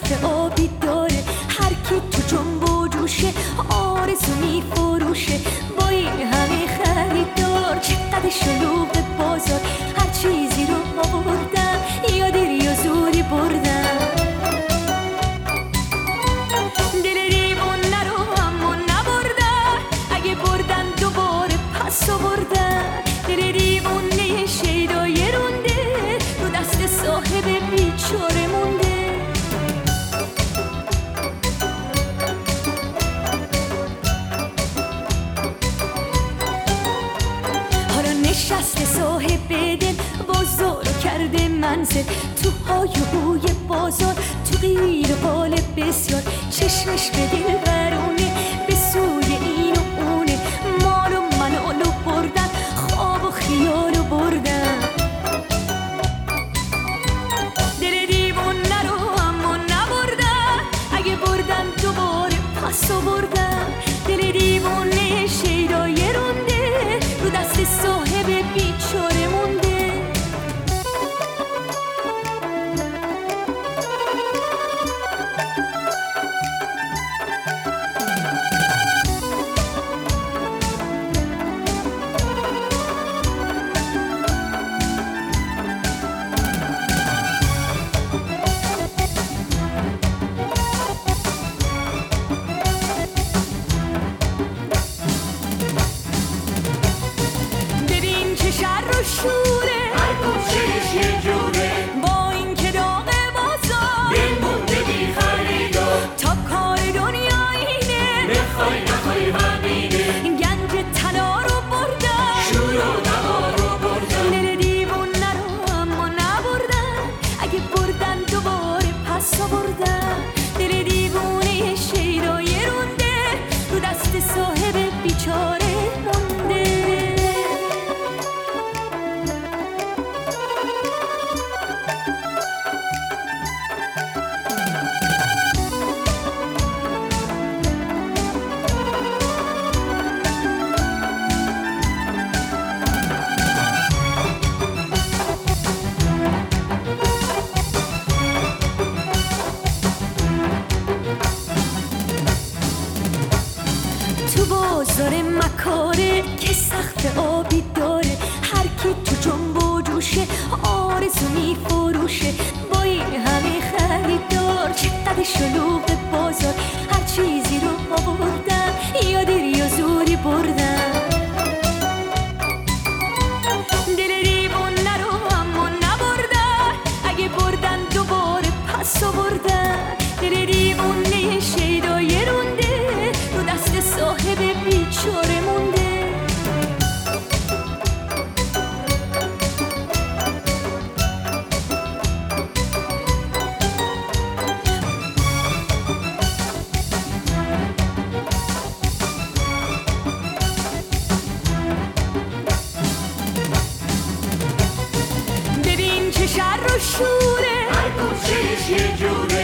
سقف آبی داره، هر کی تو جنب و جوشه آرزو میفروشه. با این همه خریدار چقدر شلوغ بازار، هر چیزی رو آوردن یا دیر یا زوری بردن. دل دیوونه رو اما نبردن، اگه بردن دوباره پس آوردن. دل دیوونه شیدای رونده، رو دست صاحب بیچاره مونده. حالا نشسته صاحب دل بازارو کرده منزل، تو های و بوی بازار، تو غیر قال بسیار. چشمش به دل برونه، به سوی این و اونه، مال و منالو بردن، خواب و خیالو بردن. دل دیوونه رو اما نبردن، اگه بردن دوباره پس آوردن. دل دیوونه شیدای رونده، رو دست صاحب بیچاره مونده. ببین چه شر و شوره، هر گوشهش یه جوره، با این که داغ بازار دل مونده بی خریدار. تا کار دنیا اینه، بخوای نخوای همینه، گنج طلا رو بردن، شور و نوا رو بردن. دل دیوونه رو اما نبردن، اگه بردن دوباره پس آوردن. دل دیوونه شیدای رونده، رو دست صاحب بیچاره مونده. تو بازار مکاره که سقف آبی داره، هر کی تو جنب و جوشه آرزو میفروشه. با این همه خریدار چقدر شلوغ بازار، هر چیزی رو آوردن یا دیر یا زوری بردن. دل دیوونه رو اما نبردن، اگه بردن دوباره پس آوردن. دل دیوونه شیدای رونده، رو دست صاحب بیچاره مونده. ببین چه شر و شوره، هر گوشهش یه جوره،